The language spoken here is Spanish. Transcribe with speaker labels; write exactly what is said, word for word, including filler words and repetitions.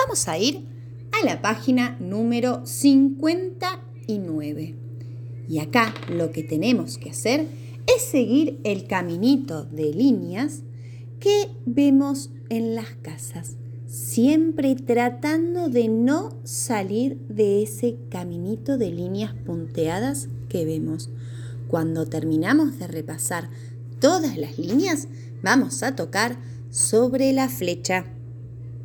Speaker 1: vamos a ir a la página número cincuenta y nueve. Y acá lo que tenemos que hacer es seguir el caminito de líneas que vemos en las casas, siempre tratando de no salir de ese caminito de líneas punteadas que vemos. Cuando terminamos de repasar todas las líneas, vamos a tocar sobre la flecha.